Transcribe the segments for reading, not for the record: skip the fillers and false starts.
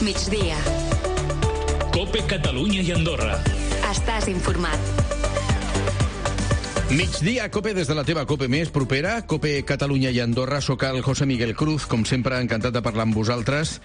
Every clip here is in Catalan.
Migdia. COPE Catalunya i Andorra. Estàs informat. Migdia, COPE, des de la teva COPE més propera, COPE Catalunya i Andorra. Soc el José Miguel Cruz, com sempre, encantat de parlar amb vosaltres.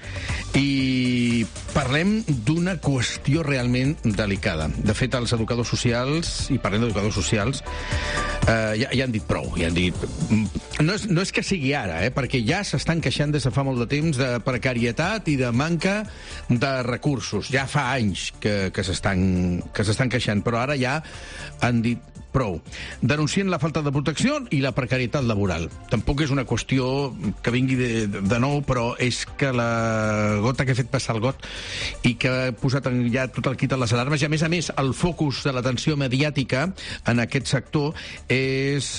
I parlem d'una qüestió realment delicada. De fet, els educadors socials, i parlem d'educadors socials, ja han dit prou. Ja han dit... No és que sigui ara, perquè ja s'estan queixant des de fa molt de temps de precarietat i de manca de recursos. Ja fa anys que s'estan queixant, però ara ja han dit prou. Denuncien la falta de protecció i la precarietat laboral. Tampoc és una qüestió que vingui de nou, però és que la gota que ha fet passar el got i que ha posat ja tot el quit a les alarmes, i a més, el focus de l'atenció mediàtica en aquest sector és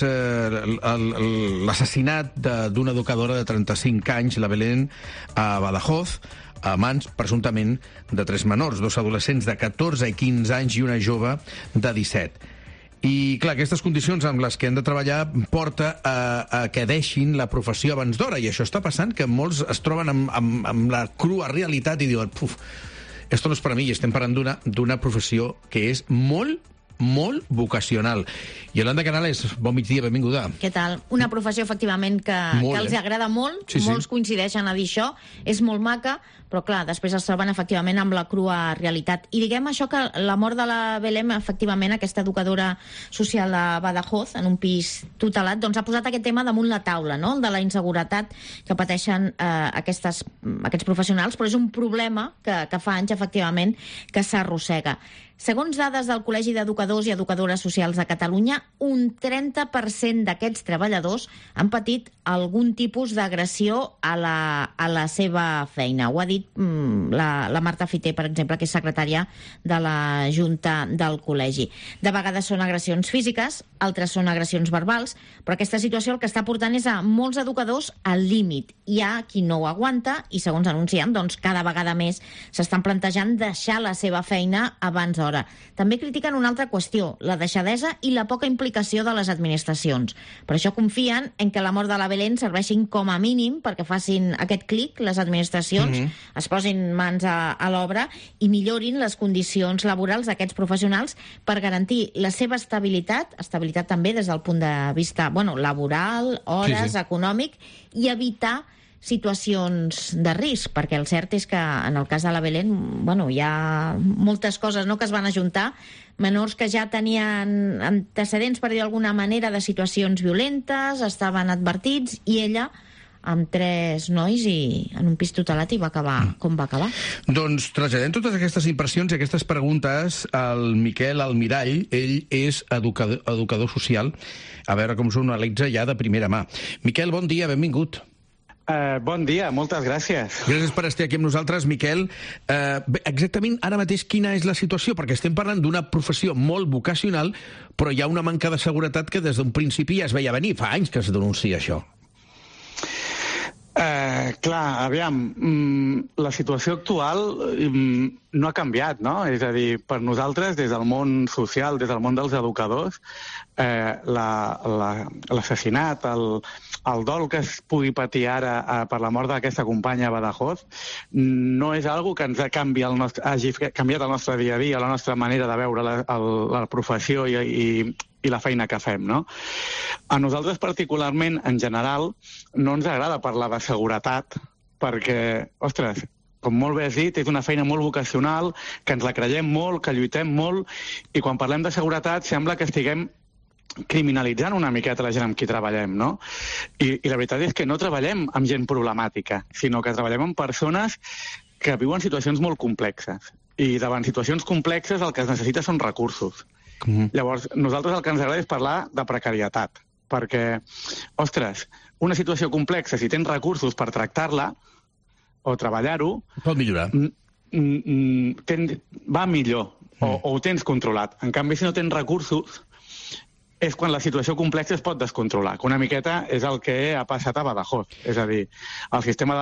l'assassinat d'una educadora de 35 anys, la Belén, a Badajoz, a mans, presumptament, de 3 menors, 2 adolescents de 14 i 15 anys i una jove de 17. I, clar, aquestes condicions amb les que hem de treballar porta a que deixin la professió abans d'hora, i això està passant, que molts es troben amb la crua realitat i diuen, esto no és per a mi, i estem parlant d'una professió que és molt vocacional. Yolanda Canales, bon migdia, benvinguda. Què tal? Una professió, efectivament, que els agrada molt, sí. Molts coincideixen a dir això, és molt maca, però clar, després es troben efectivament amb la crua realitat. I diguem això, que la mort de la Belén, efectivament, aquesta educadora social de Badajoz, en un pis tutelat, doncs ha posat aquest tema damunt la taula, no?, de la inseguretat que pateixen aquests professionals, però és un problema que fa anys, efectivament, que s'arrossega. Segons dades del Col·legi d'Educadors i Educadores Socials de Catalunya, un 30% d'aquests treballadors han patit algun tipus d'agressió a la seva feina. Ho ha dit la Marta Fiter, per exemple, que és secretària de la Junta del Col·legi. De vegades són agressions físiques, altres són agressions verbals, però aquesta situació el que està portant és a molts educadors al límit. Hi ha qui no ho aguanta i, segons anuncien, doncs cada vegada més s'estan plantejant deixar la seva feina abans d'hora. També critiquen una altra qüestió, la deixadesa i la poca implicació de les administracions. Per això confien en que la mort de la Belén serveixin com a mínim perquè facin aquest clic, les administracions, es posin mans a l'obra i millorin les condicions laborals d'aquests professionals per garantir la seva estabilitat també des del punt de vista laboral, hores, econòmic, i evitar situacions de risc, perquè el cert és que en el cas de la Belén hi ha moltes coses que es van ajuntar, menors que ja tenien antecedents, per dir d'alguna manera, de situacions violentes, estaven advertits, i ella amb 3 nois i en un pis tutelat, i va acabar com va acabar. Doncs traslladem totes aquestes impressions i aquestes preguntes al Miquel Almirall. Ell és educador social. A veure com s'ho analitza ja de primera mà. Miquel, bon dia, benvingut. Bon dia, moltes gràcies. Gràcies per estar aquí amb nosaltres, Miquel. Exactament ara mateix quina és la situació? Perquè estem parlant d'una professió molt vocacional, però hi ha una manca de seguretat que des d'un principi ja es veia venir. Fa anys que es denuncia això. Clar, aviam, la situació actual no ha canviat, no? És a dir, per nosaltres, des del món social, des del món dels educadors, l'assassinat, el dol que es pugui patir ara per la mort d'aquesta companya a Badajoz no és algo que ens hagi canviat el nostre dia a dia, la nostra manera de veure la professió i la feina que fem, no? A nosaltres particularment, en general, no ens agrada parlar de seguretat perquè, ostres, com molt bé has dit, és una feina molt vocacional, que ens la creiem molt, que lluitem molt, i quan parlem de seguretat sembla que estiguem criminalitzant una miqueta la gent amb qui treballem, no? I la veritat és que no treballem amb gent problemàtica, sinó que treballem amb persones que viuen situacions molt complexes. I davant situacions complexes el que es necessita són recursos. Llavors, nosaltres el que ens agrada és parlar de precarietat, perquè, ostres, una situació complexa, si tens recursos per tractar-la o treballar-ho... Pot millorar. Va millor, o ho tens controlat. En canvi, si no tens recursos, és quan la situació complexa es pot descontrolar, que una miqueta és el que ha passat a Badajoz. És a dir, el sistema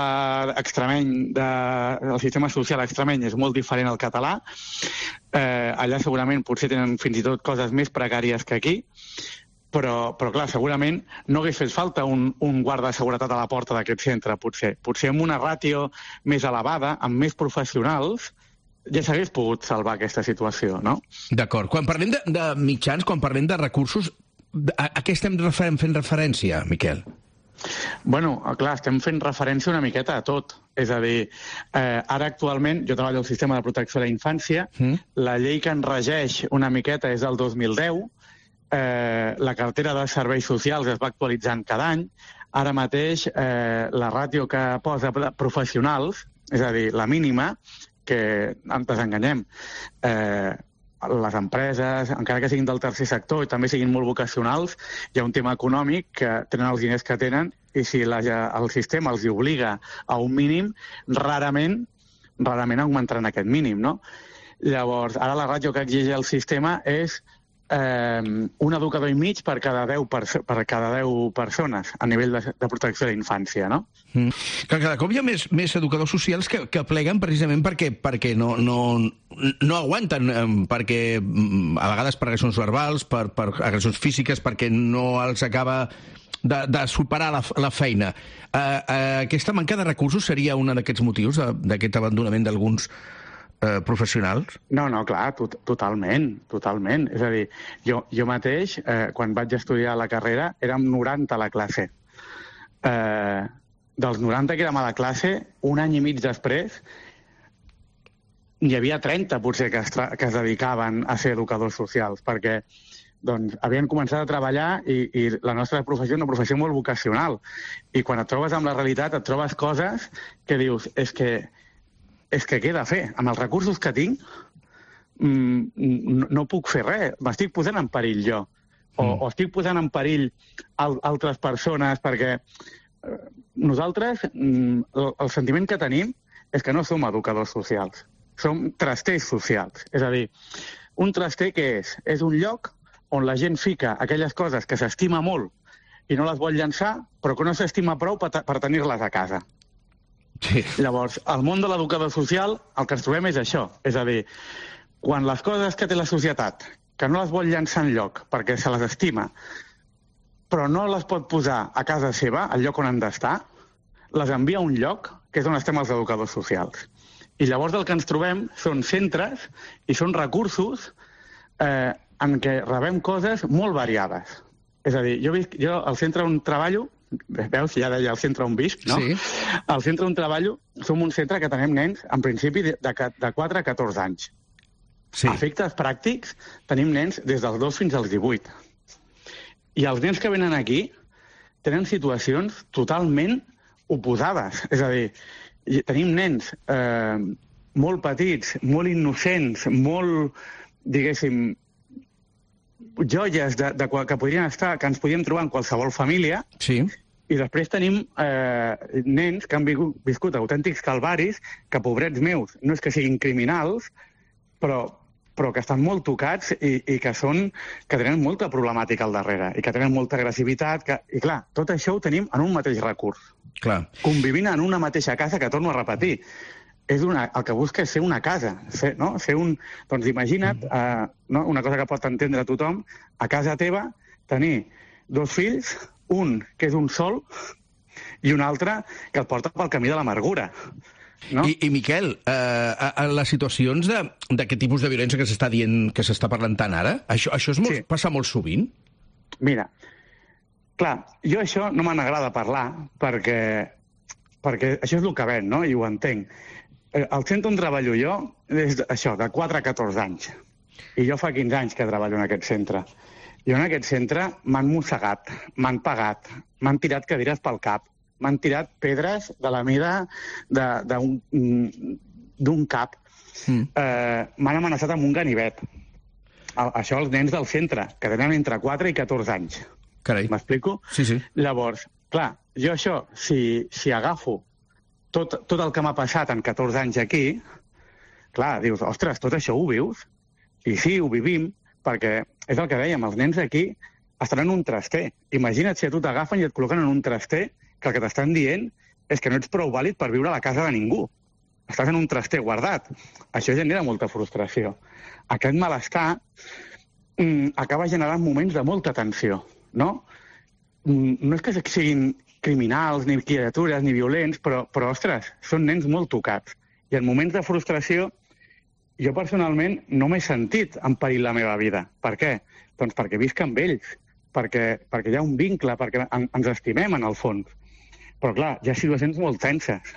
el sistema social extremeny és molt diferent al català. Allà segurament potser tenen fins i tot coses més precàries que aquí, Però clar, segurament no hagués fet falta un guarda de seguretat a la porta d'aquest centre, potser. Potser amb una ràtio més elevada, amb més professionals, ja s'hagués pogut salvar aquesta situació, no? D'acord. Quan parlem de mitjans, quan parlem de recursos, a què estem fent referència, Miquel? Bueno, clar, estem fent referència una miqueta a tot. És a dir, ara actualment, jo treballo al sistema de protecció de la infància, la llei que en regeix una miqueta és del 2010, la cartera de serveis socials es va actualitzant cada any, ara mateix la ràtio que posa professionals, és a dir, la mínima, que ens desenganyem, les empreses, encara que siguin del tercer sector i també siguin molt vocacionals, hi ha un tema econòmic que tenen els diners que tenen i si el sistema els obliga a un mínim, rarament augmentaran aquest mínim, no? Llavors, ara la ràtio que exigeix el sistema és un educador i mig per cada 10 persones a nivell de protecció de la infància, no? Cada cop hi ha més educadors socials que pleguen precisament perquè no aguanten, perquè a vegades per agressions verbals, per agressions físiques, perquè no els acaba de superar la feina. Aquesta manca de recursos seria un d'aquests motius, d'aquest abandonament d'alguns professionals? No, clar, totalment. És a dir, jo mateix, quan vaig estudiar la carrera, érem 90 a la classe. Dels 90 que érem a la classe, un any i mig després, n'hi havia 30, potser, que es dedicaven a ser educadors socials, perquè havien començat a treballar i la nostra professió és una professió molt vocacional. I quan et trobes amb la realitat, et trobes coses que dius, és que què he de fer? Amb els recursos que tinc no puc fer res. M'estic posant en perill jo. O estic posant en perill altres persones perquè nosaltres, el sentiment que tenim és que no som educadors socials. Som trasters socials. És a dir, un traster què és? És un lloc on la gent fica aquelles coses que s'estima molt i no les vol llançar, però que no s'estima prou per tenir-les a casa. Sí. Llavors, al món de l'educador social el que ens trobem és això, és a dir, quan les coses que té la societat, que no les vol llançar enlloc perquè se les estima, però no les pot posar a casa seva, al lloc on han d'estar, les envia a un lloc que és on estem els educadors socials. I llavors el que ens trobem són centres i són recursos en què rebem coses molt variades. És a dir, jo al centre on treballo, veus, ja deia el centre on visc, no? Sí. Al centre on treballo som un centre que tenim nens, en principi, de 4 a 14 anys. Sí. A efectes pràctics, tenim nens des dels 2 fins als 18. I els nens que venen aquí tenen situacions totalment oposades. És a dir, tenim nens molt petits, molt innocents, molt, diguéssim, joies que podrien estar, que ens podríem trobar en qualsevol família. Sí. I després tenim nens que han viscut autèntics calvaris, que, pobrets meus, no és que siguin criminals, però que estan molt tocats i que tenen molta problemàtica al darrere i que tenen molta agressivitat. I clar, tot això ho tenim en un mateix recurs. Clar. Convivint en una mateixa casa, que torno a repetir. El que busca és ser una casa, no? Doncs imagina't, una cosa que pot entendre tothom, a casa teva tenir 2 fills, un que és un sol i un altre que el porta pel camí de l'amargura. No? I Miquel, en les situacions d'aquest tipus de violència que s'està dient, que s'està parlant tant ara, això passa molt sovint? Mira, clar, jo això no me n'agrada parlar perquè això és el que ven, no? I ho entenc. El centre on treballo jo és això, de 4 a 14 anys. I jo fa 15 anys que treballo en aquest centre. Jo en aquest centre m'han mossegat, m'han pegat, m'han tirat cadires pel cap, m'han tirat pedres de la mida d'un cap. M'han amenaçat amb un ganivet. Això els nens del centre, que tenen entre 4 i 14 anys. Carai. M'explico? Sí. Llavors, clar, jo això, si agafo tot el que m'ha passat en 14 anys aquí, clar, dius, ostres, tot això ho vius? I sí, ho vivim, perquè és el que dèiem, els nens aquí estan en un traster. Imagina't si a tu t'agafen i et col·loquen en un traster que el que t'estan dient és que no ets prou vàlid per viure a la casa de ningú. Estàs en un traster guardat. Això genera molta frustració. Aquest malestar acaba generant moments de molta tensió. no? No és que siguin criminals, ni criatures, ni violents, però ostres, són nens molt tocats. I en moments de frustració, jo personalment no m'he sentit en perill la meva vida. Per què? Doncs perquè visc amb ells, perquè hi ha un vincle, perquè ens estimem en el fons. Però clar, hi ha situacions molt tenses.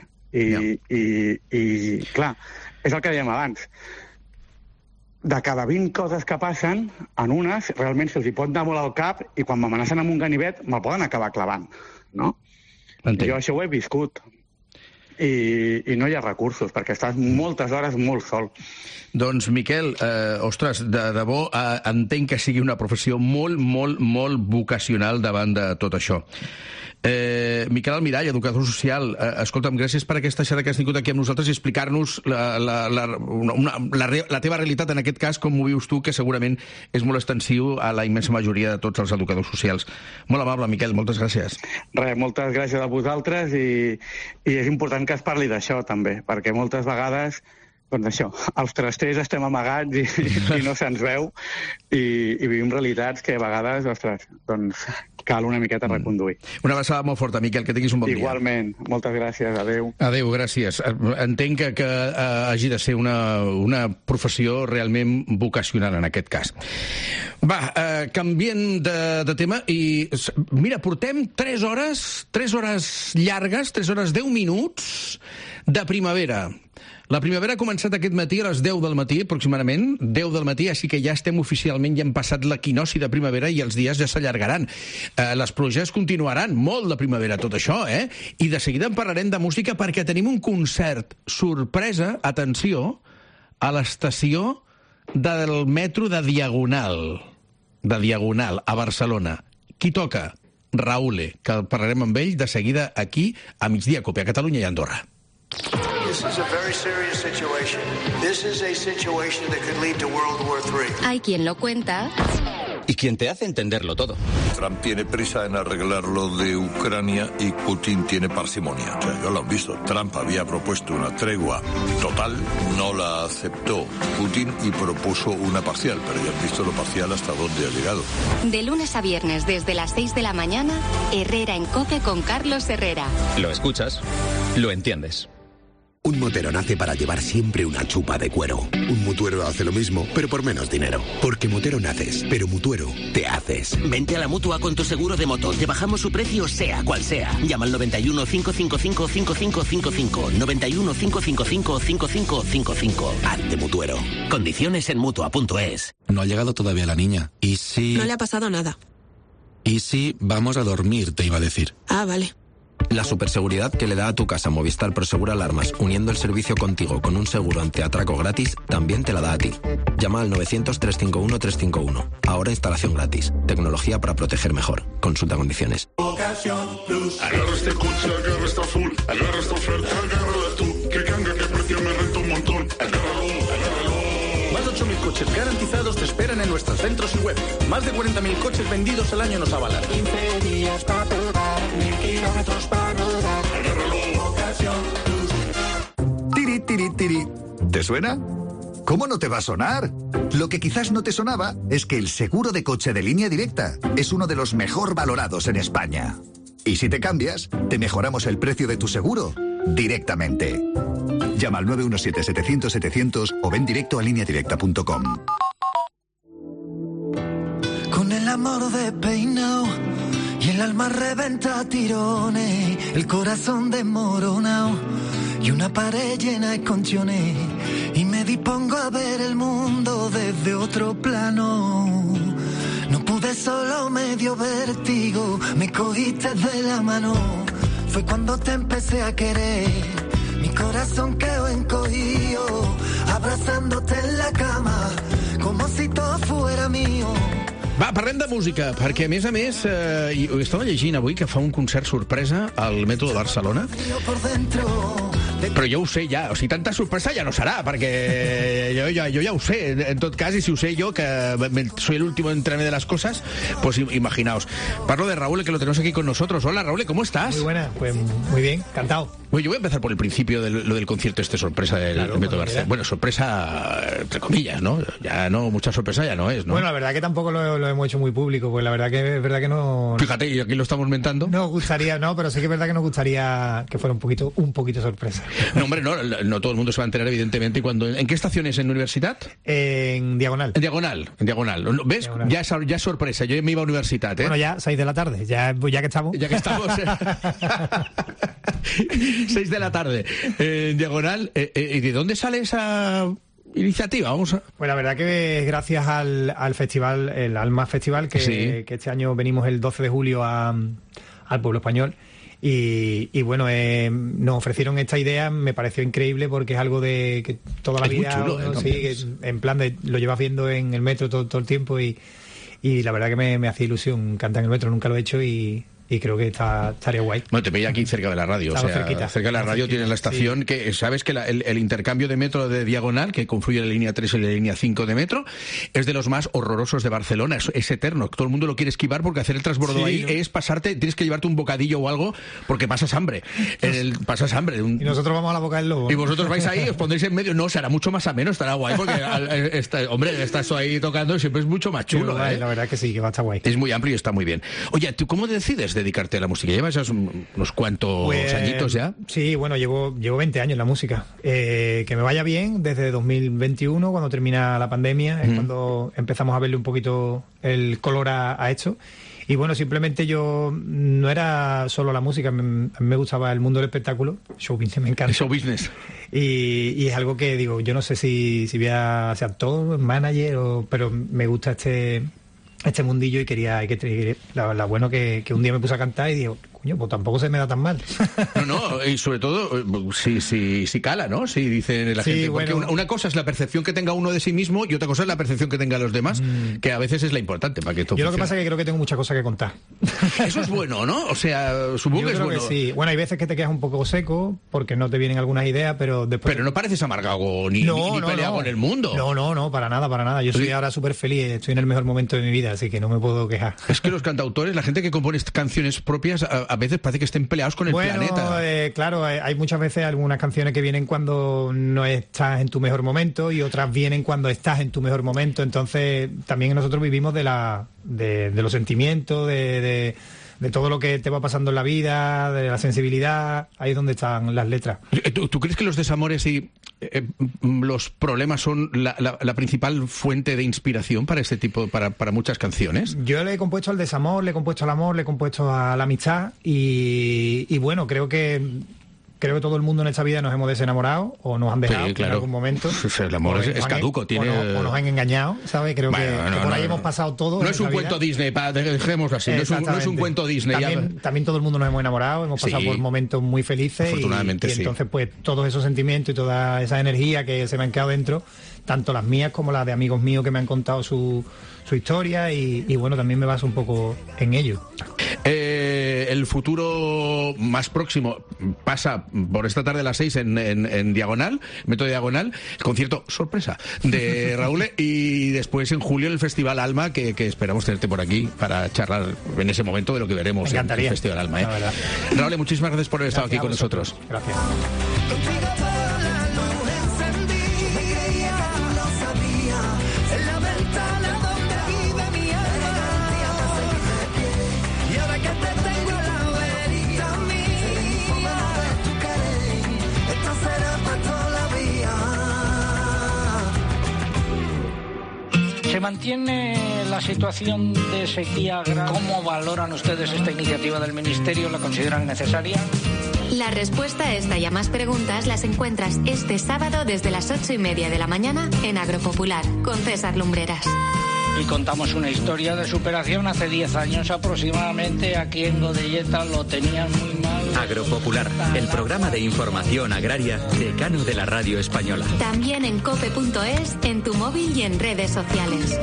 I clar, és el que dèiem abans. De cada 20 coses que passen, en unes realment se'ls hi pot anar molt al cap i quan m'amenacen amb un ganivet me'l poden acabar clavant, no? Entenc. Jo això ho he viscut. I no hi ha recursos, perquè estàs moltes hores molt sol. Doncs, Miquel, ostres, de debò, entenc que sigui una professió molt, molt, molt vocacional davant de tot això. Miquel Almirall, educador social, escolta'm, gràcies per aquesta xerrada que has tingut aquí amb nosaltres i explicar-nos la teva realitat, en aquest cas, com ho vius tu, que segurament és molt extensiu a la immensa majoria de tots els educadors socials. Molt amable, Miquel, moltes gràcies. Res, moltes gràcies a vosaltres i és important que es parli d'això, també, perquè moltes vegades doncs això, els trasters estem amagats i no se'ns veu i vivim realitats que a vegades, ostres, doncs cal una miqueta reconduir. Una abraçada molt forta, Miquel, que tinguis un bon dia. Igualment, moltes gràcies, adeu. Adeu, gràcies. Entenc que hagi de ser una professió realment vocacional en aquest cas. Va, canvient de tema i mira, portem 3 hores llargues, 3 hores 10 minuts de primavera. La primavera ha començat aquest matí a les 10 del matí, aproximadament, 10 del matí, així que ja estem oficialment, ja hem passat l'equinoci de primavera i els dies ja s'allargaran. Les pluges continuaran, molt de primavera, tot això, I de seguida en parlarem de música perquè tenim un concert sorpresa, atenció, a l'estació del metro de Diagonal, a Barcelona. Qui toca? Raúl, que parlarem amb ell de seguida aquí, a Migdia Cope, a Catalunya i a Andorra. This is a very serious situation. This is a situation that could lead to World War III. Hay quien lo cuenta. Y quien te hace entenderlo todo. Trump tiene prisa en arreglar lo de Ucrania y Putin tiene parsimonia. O sea, ya lo han visto. Trump había propuesto una tregua total, no la aceptó Putin y propuso una parcial, pero ya han visto lo parcial hasta dónde ha llegado. De lunes a viernes desde las 6 de la mañana, Herrera en COPE con Carlos Herrera. Lo escuchas, lo entiendes. Un motero nace para llevar siempre una chupa de cuero. Un mutuero hace lo mismo, pero por menos dinero. Porque motero naces, pero mutuero te haces. Vente a la Mutua con tu seguro de moto. Te bajamos su precio sea cual sea. Llama al 91 555 5555. 91 555 5555. Hazte mutuero. Condiciones en Mutua.es. No ha llegado todavía la niña. ¿Y si...? No le ha pasado nada. ¿Y si vamos a dormir, te iba a decir? Ah, vale. La superseguridad que le da a tu casa Movistar Prosegur Alarmas, uniendo el servicio contigo con un seguro antiatraco gratis, también te la da a ti. Llama al 900-351-351. Ahora instalación gratis. Tecnología para proteger mejor. Consulta condiciones. Agarra este coche, agarra esta full, agarra esta oferta, agárrala tú. Que canga, que precio me renta un montón. Agárralo. Más de 8.000 coches garantizados te esperan en nuestros centros y web. Más de 40.000 coches vendidos al año nos avalan. 15 días para probar, 1.000 kilómetros para rodar. Agárralo, Ocasión Plus. Tiri, tiri, tiri. ¿Te suena? ¿Cómo no te va a sonar? Lo que quizás no te sonaba es que el seguro de coche de Línea Directa es uno de los mejor valorados en España. Y si te cambias, te mejoramos el precio de tu seguro directamente. Llama al 917-700-700 o ven directo a lineadirecta.com. Con el amor despeinado y el alma reventa a tirones, el corazón desmoronado y una pared llena de conchones, y me dispongo a ver el mundo desde otro plano. No pude, solo me dio vértigo, me cogiste de la mano. Fue cuando te empecé a querer, mi corazón quedó encogido, abrazándote en la cama, como si todo fuera mío. Va, parlem de música, perquè, a més, estava llegint avui que fa un concert sorpresa al Metro de Barcelona. Però jo ho sé ja, o sigui, tanta sorpresa ja no serà, perquè jo ja ho sé, en tot cas, y si ho sé yo, que soy el último en enterarme de las cosas, pues imaginaos. Parlo de Raúl, que lo tenemos aquí con nosotros. Hola, Raúl, ¿cómo estás? Muy buena, pues muy bien, encantado. Bueno, yo voy a empezar por el principio de lo del concierto sorpresa del Método Barcelona. Bueno, sorpresa, entre comillas, ¿no? Ya no, mucha sorpresa ya no es, ¿no? Bueno, la verdad que tampoco lo hemos hecho muy público, pues la verdad que no... Fíjate, y aquí lo estamos mentando. No gustaría, no, pero sí que es verdad que nos gustaría que fuera un poquito sorpresa. No, hombre, no todo el mundo se va a enterar, evidentemente. ¿En qué estación es? ¿En Universitat? En Diagonal. En Diagonal. ¿Ves? Diagonal. Ya es sorpresa. Yo me iba a Universitat, ¿eh? Bueno, ya 6 de la tarde, ya que estamos. Ya que estamos. 6 de la tarde. En Diagonal. ¿Y de dónde sale esa iniciativa? Pues la verdad que es gracias al festival, el Alma Festival, que este año venimos el 12 de julio al Pueblo Español. Y bueno, nos ofrecieron esta idea, me pareció increíble porque es algo de que toda la vida, muy chulo, sí, que en plan de lo llevas viendo en el metro todo el tiempo y la verdad que me hacía ilusión cantar en el metro, nunca lo he hecho y creo que estaría guay. Bueno, te veía aquí cerca de la radio. Estamos cerquita. Cerca de la radio tienes la estación, sí. Que sabes que el intercambio de metro de Diagonal, que confluye la línea 3 y la línea 5 de metro, es de los más horrorosos de Barcelona. Es eterno. Todo el mundo lo quiere esquivar porque hacer el transbordo ahí, ¿no? Es pasarte, tienes que llevarte un bocadillo o algo porque pasas hambre. Pasas hambre. Y nosotros vamos a la Boca del Lobo. Y vosotros vais ahí, os pondréis en medio. No, será mucho más ameno, estará guay porque, hombre, estás ahí tocando, siempre es mucho más chulo. Sí, la verdad que sí, que va a estar guay. Es muy amplio y está muy bien. Oye, ¿tú cómo decides dedicarte a la música? ¿Llevas ya unos cuantos añitos ya? Sí, bueno, llevo 20 años en la música. Que me vaya bien desde 2021, cuando termina la pandemia, es cuando empezamos a verle un poquito el color a esto. Y bueno, simplemente yo no era solo la música, a mí me gustaba el mundo del espectáculo, show business, me encanta. El show business. Y es algo que digo, yo no sé si voy a ser actor, manager, pero me gusta este mundillo y quería la bueno que un día me puse a cantar y digo, coño, pues tampoco se me da tan mal. No, y sobre todo, si cala, ¿no? Si dice la gente. Porque una cosa es la percepción que tenga uno de sí mismo y otra cosa es la percepción que tenga los demás, que a veces es la importante para que todo Yo lo que pasa es que creo que tengo muchas cosas que contar. Eso es bueno, ¿no? O sea, supongo que es bueno. Que sí. Bueno, hay veces que te quedas un poco seco porque no te vienen algunas ideas, pero después... Pero no pareces amargado ni peleado con el mundo. No, para nada. Yo soy ahora súper feliz, estoy en el mejor momento de mi vida, así que no me puedo quejar. Es que los cantautores, la gente que compone canciones propias, a veces parece que estén peleados con el planeta. Claro, hay muchas veces algunas canciones que vienen cuando no estás en tu mejor momento y otras vienen cuando estás en tu mejor momento. Entonces, también nosotros vivimos de los sentimientos, de todo lo que te va pasando en la vida, de la sensibilidad. Ahí es donde están las letras. ¿Tú crees que los desamores y los problemas son la principal fuente de inspiración para este tipo, para muchas canciones? Yo le he compuesto al desamor, le he compuesto al amor, le he compuesto a la amistad y bueno, creo que todo el mundo en esta vida nos hemos desenamorado o nos han dejado en algún momento. El amor es caduco. O nos han engañado, ¿sabes? Creo que por ahí hemos pasado todo. No es un cuento Disney, dejémoslo así. No es un cuento Disney. También todo el mundo nos hemos enamorado, hemos pasado por momentos muy felices. Afortunadamente, y entonces, pues, todos esos sentimientos y toda esa energía que se me han quedado dentro, tanto las mías como las de amigos míos que me han contado su historia y bueno, también me baso un poco en ello. El futuro más próximo pasa por esta tarde a las 6 en Diagonal, Método Diagonal, el concierto sorpresa de Raúl y después en julio el Festival Alma, que esperamos tenerte por aquí para charlar en ese momento de lo que veremos en el Festival Alma. Raúl, muchísimas gracias por haber estado aquí con nosotros. Gracias. ¿Se mantiene la situación de sequía grave? ¿Cómo valoran ustedes esta iniciativa del Ministerio? ¿La consideran necesaria? La respuesta a esta y a más preguntas las encuentras este sábado desde las 8:30 de la mañana en Agropopular, con César Lumbreras. Y contamos una historia de superación. Hace 10 años aproximadamente aquí en Godelleta lo tenían muy mal. Agropopular, el programa de información agraria decano de la radio española. También en cope.es, en tu móvil y en redes sociales.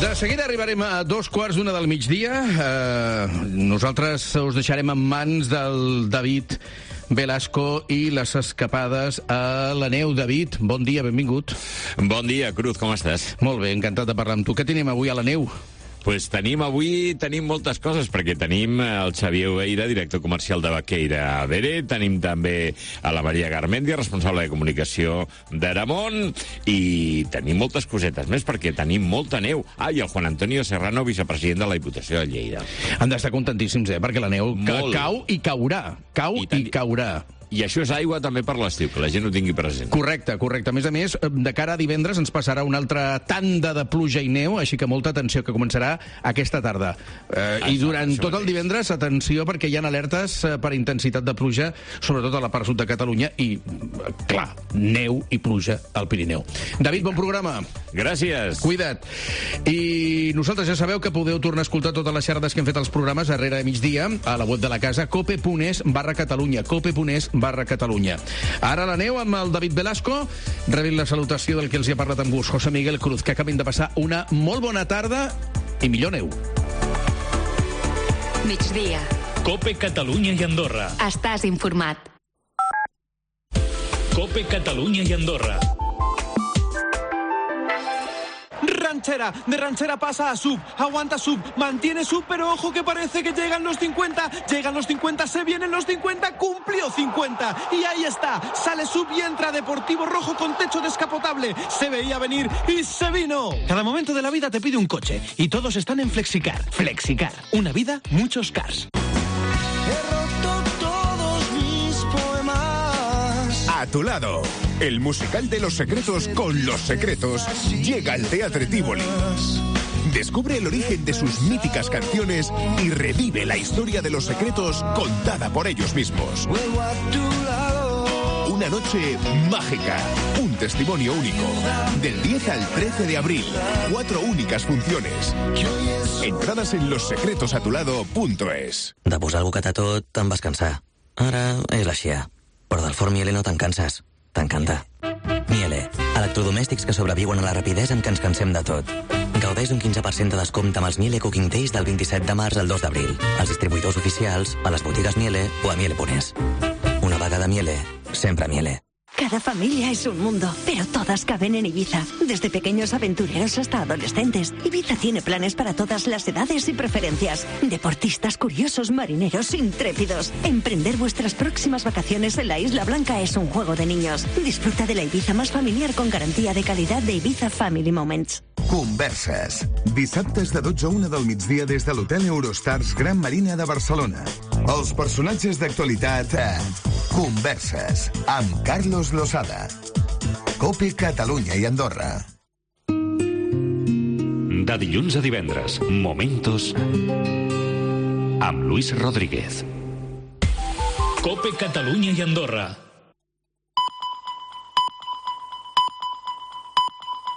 De seguida arribarem a 2:15 del migdia. Nosaltres us deixarem en mans del David Velasco i les escapades a la neu. David, bon dia, benvingut. Bon dia, Cruz, com estàs? Molt bé, encantat de parlar amb tu. Què tenim avui a la neu? Pues tenim moltes coses, perquè tenim el Xavier Oveira, director comercial de Vaqueira Bere, tenim també a la Maria Garmendia, responsable de comunicació d'Aramon, i tenim moltes cosetes més, perquè tenim molta neu. I el Juan Antonio Serrano, vicepresident de la Diputació de Lleida. Han d'estar contentíssims, perquè la neu cau i caurà. Cau i caurà. I això és aigua també per l'estiu, que la gent ho tingui present. Correcte. A més, de cara a divendres ens passarà una altra tanda de pluja i neu, així que molta atenció, que començarà aquesta tarda. I durant tot el divendres, atenció, perquè hi ha alertes per intensitat de pluja, sobretot a la part sud de Catalunya, i, clar, neu i pluja al Pirineu. David, bon programa. Gràcies. Cuida't. I nosaltres ja sabeu que podeu tornar a escoltar totes les xerrades que hem fet als programes darrere de migdia a la web de la casa, cope.es/Catalunya, cope.es/Catalunya. Ara la neu amb el David Velasco. Rebin la salutació del que els hi ha parlat amb gust, José Miguel Cruz, que acaben de passar una molt bona tarda i millor neu. Migdia. Cope Catalunya i Andorra. Estàs informat. Cope Catalunya i Andorra. Ranchera, de ranchera pasa a sub, aguanta sub, mantiene sub, pero ojo que parece que llegan los 50, se vienen los 50, cumplió 50, y ahí está, sale sub y entra Deportivo Rojo con techo descapotable, se veía venir y se vino. Cada momento de la vida te pide un coche, y todos están en Flexicar. Flexicar, una vida, muchos cars. A tu lado, el musical de Los Secretos con Los Secretos llega al Teatre Tívoli. Descubre el origen de sus míticas canciones y revive la historia de Los Secretos contada por ellos mismos. Una noche mágica, un testimonio único. Del 10 al 13 de abril, 4 únicas funciones. Entradas en lossecretosatulado.es. De posar algú que tot, te'n vas cansar. Ara és la xia. Però del Ford Miele no te'n canses. T'encanta. Miele, electrodomèstics que sobreviuen a la rapidesa amb què ens cansem de tot. Gaudeix d'un 15% de descompte amb els Miele Cooking Days del 27 de març al 2 d'abril. Als distribuïdors oficials, a les botigues Miele o a Miele.es. Una vegada Miele, sempre Miele. Cada familia es un mundo, pero todas caben en Ibiza. Desde pequeños aventureros hasta adolescentes. Ibiza tiene planes para todas las edades y preferencias. Deportistas, curiosos, marineros, intrépidos. Emprender vuestras próximas vacaciones en la Isla Blanca es un juego de niños. Disfruta de la Ibiza más familiar con garantía de calidad de Ibiza Family Moments. Converses. Dissabtes de 12 a 1 del migdia des de l'Hotel Eurostars Gran Marina de Barcelona. Els personatges d'actualitat a Converses amb Carlos Losada. Cope Catalunya i Andorra. De dilluns a divendres, Momentos amb Luis Rodríguez. Cope Catalunya i Andorra.